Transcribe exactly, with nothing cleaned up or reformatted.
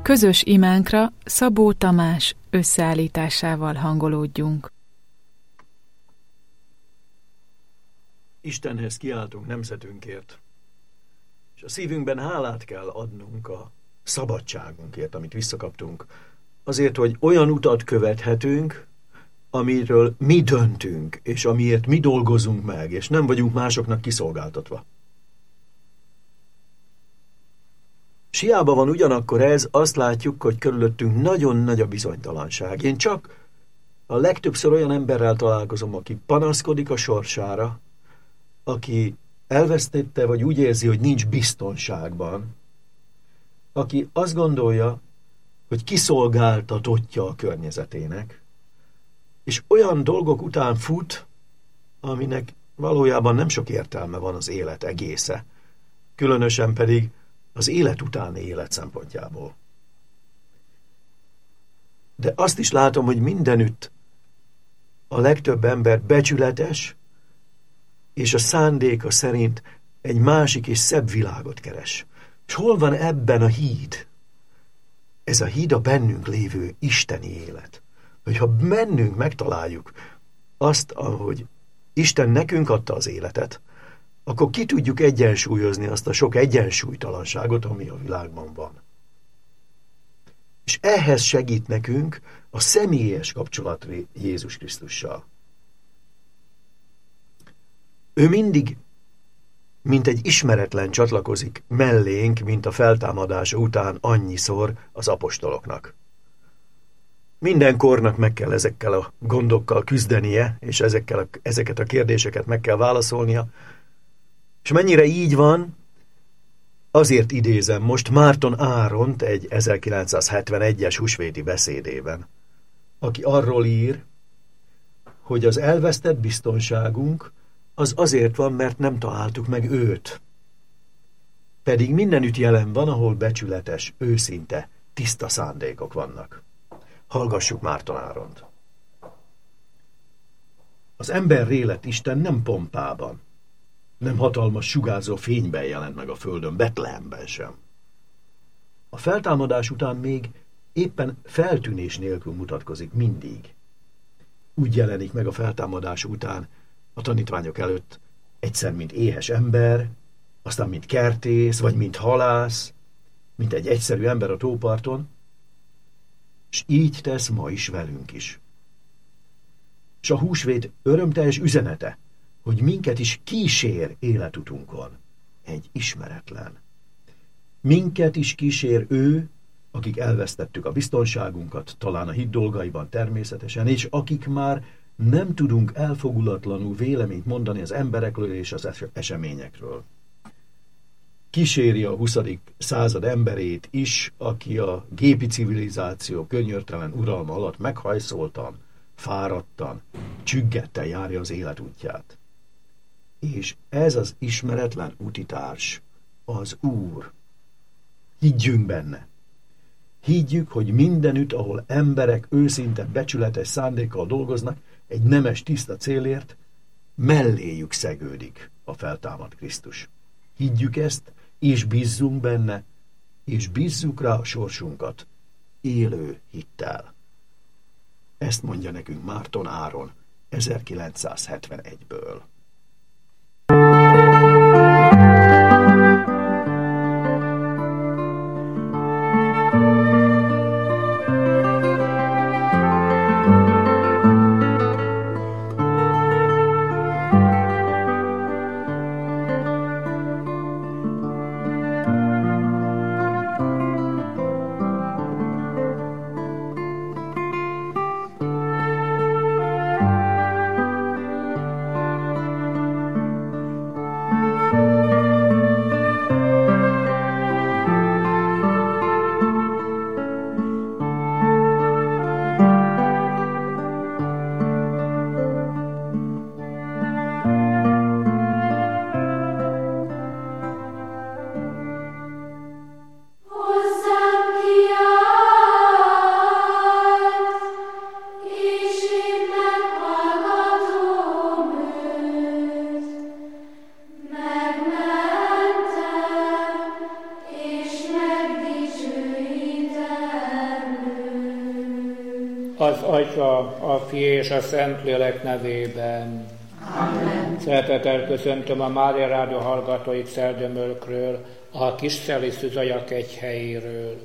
Közös imánkra Szabó Tamás összeállításával hangolódjunk. Istenhez kiáltunk nemzetünkért, és a szívünkben hálát kell adnunk a szabadságunkért, amit visszakaptunk, azért, hogy olyan utat követhetünk, amiről mi döntünk, és amiért mi dolgozunk meg, és nem vagyunk másoknak kiszolgáltatva. S hiába van ugyanakkor ez, azt látjuk, hogy körülöttünk nagyon nagy a bizonytalanság. Én csak a legtöbbször olyan emberrel találkozom, aki panaszkodik a sorsára, aki elvesztette, vagy úgy érzi, hogy nincs biztonságban, aki azt gondolja, hogy kiszolgáltatottja a környezetének, és olyan dolgok után fut, aminek valójában nem sok értelme van az élet egésze, különösen pedig az élet utáni élet szempontjából. De azt is látom, hogy mindenütt a legtöbb ember becsületes, és a szándéka szerint egy másik és szebb világot keres. És hol van ebben a híd? Ez a híd a bennünk lévő isteni élet. Hogyha bennünk megtaláljuk azt, ahogy Isten nekünk adta az életet, akkor ki tudjuk egyensúlyozni azt a sok egyensúlytalanságot, ami a világban van. És ehhez segít nekünk a személyes kapcsolat Jézus Krisztussal. Ő mindig, mint egy ismeretlen csatlakozik mellénk, mint a feltámadás után annyiszor az apostoloknak. Minden kornak meg kell ezekkel a gondokkal küzdenie, és ezekkel a, ezeket a kérdéseket meg kell válaszolnia. És mennyire így van, azért idézem most Márton Áront egy ezerkilencszázhetvenegyes húsvéti beszédében, aki arról ír, hogy az elvesztett biztonságunk az azért van, mert nem találtuk meg őt. Pedig mindenütt jelen van, ahol becsületes, őszinte, tiszta szándékok vannak. Hallgassuk Márton Áront. Az ember élet Isten nem pompában, nem hatalmas sugárzó fényben jelent meg a földön, Betlehemben sem. A feltámadás után még éppen feltűnés nélkül mutatkozik mindig. Úgy jelenik meg a feltámadás után a tanítványok előtt egyszer, mint éhes ember, aztán mint kertész, vagy mint halász, mint egy egyszerű ember a tóparton, és így tesz ma is velünk is. És a húsvét örömteljes üzenete, hogy minket is kísér életutunkon, egy ismeretlen. Minket is kísér ő, akik elvesztettük a biztonságunkat, talán a hit dolgaiban természetesen, és akik már nem tudunk elfogulatlanul véleményt mondani az emberekről és az eseményekről. Kíséri a huszadik század emberét is, aki a gépi civilizáció könnyörtelen uralma alatt meghajszoltan, fáradtan, csüggetten járja az élet útját. És ez az ismeretlen útitárs, az Úr. Higgyünk benne. Higgyük, hogy mindenütt, ahol emberek őszinte, becsületes szándékkal dolgoznak, egy nemes, tiszta célért, melléjük szegődik a feltámadt Krisztus. Higgyük ezt, és bízzunk benne, és bízzuk rá a sorsunkat élő hittel. Ezt mondja nekünk Márton Áron ezerkilencszázhetvenegyből. az Atya, a Fiú és a Szentlélek nevében. Amen. Szeretettel köszöntöm a Mária Rádió hallgatóit Szerdömölkről, a Kisszelli Szűzajak egy helyéről.